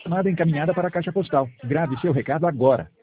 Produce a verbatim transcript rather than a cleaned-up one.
chamada encaminhada para a caixa postal. Grave seu recado agora.